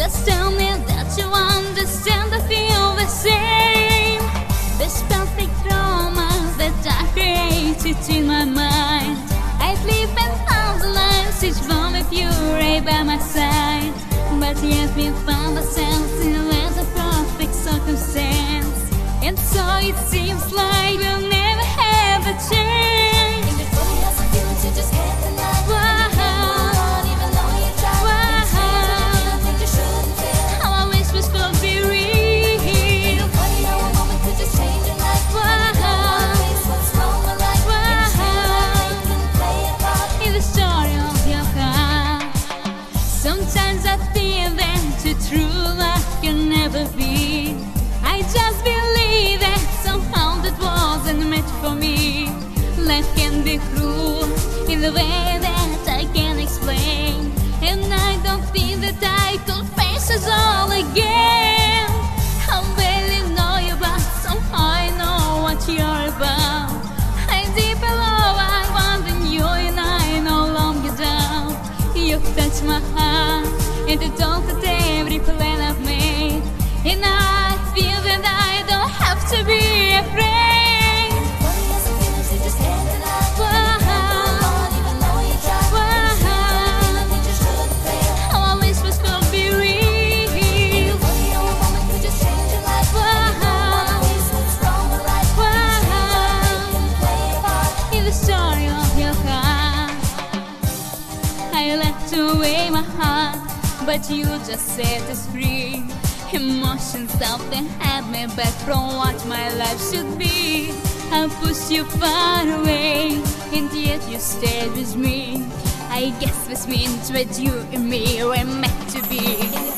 Just tell me that you understand, I feel the same. This perfect drama that I created in my mind, I'd live 1,000 lives, each one with you right by my side. But yet we found ourselves in a perfect circumstance, and so it seems like we'll never have a chance. In the funny as I feel to just hit the night. Even though you try. I think you shouldn't feel. How I wish this could be real. Funny how a moment could just change your life. What's wrong with life? It can play a part In the story of your heart, sometimes I feel that the true love can never be. I just believe that somehow that wasn't meant for me. Life can be cruel in the way that I can't explain, and I don't think that I could face it all again. I barely know you, but somehow I know what you're about. I'm deep below, I want you, and I no longer doubt. You've touched my heart, and you don't at every plan I've made, and I feel that I don't have to be afraid. Funny as I feel to just hit the night. Even though you try. I think you shouldn't feel. How I wish this could be real. Funny how a moment could just change your life. What's wrong with life? It can play a part. In the story of your heart, I left away my heart, but you just set us free. Emotions often had me back from what my life should be. I pushed you far away, and yet you stayed with me. I guess this means that you and me were meant to be.